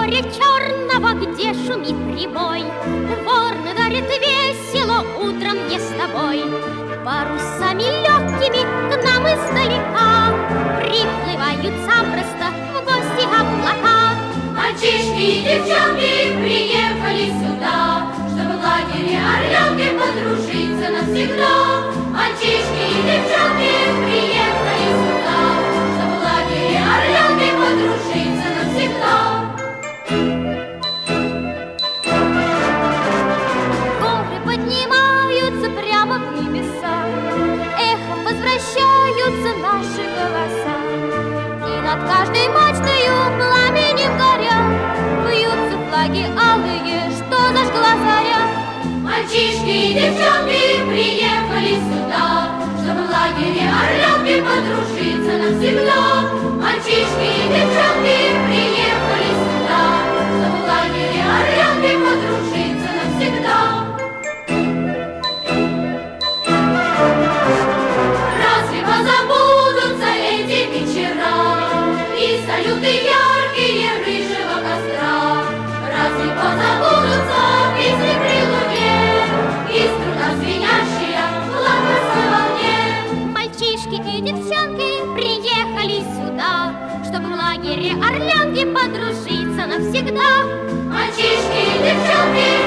моря черного, где шумит прибой, ворон дарит весело утром мне с тобой. Парусами легкими к нам издалека приплывают запросто в гости облака. Мальчишки и девчонки приехали сюда, чтобы в лагере Орлянки подружиться навсегда. Мальчишки и девчонки приехали сюда, чтобы в лагере Орлянки подружиться навсегда. Горы поднимаются прямо в небеса, эхом возвращаются наши голоса. И над каждой мачтою пламенем горя бьются флаги алые, что зажгла заря. Мальчишки и девчонки приехали сюда, чтобы в лагере Орлянки подружиться навсегда. Мальчишки и девчонки приехали сюда, чтобы в лагере Орлянки подружиться навсегда. Разве позабудутся эти вечера и салюты яркие рыжего костра? Разве позабудутся песни при луне и струна звенящая в ласковой волне? Мальчишки и девчонки приехали сюда, чтобы в лагере Орлянки подружиться навсегда. Мальчишки и девчонки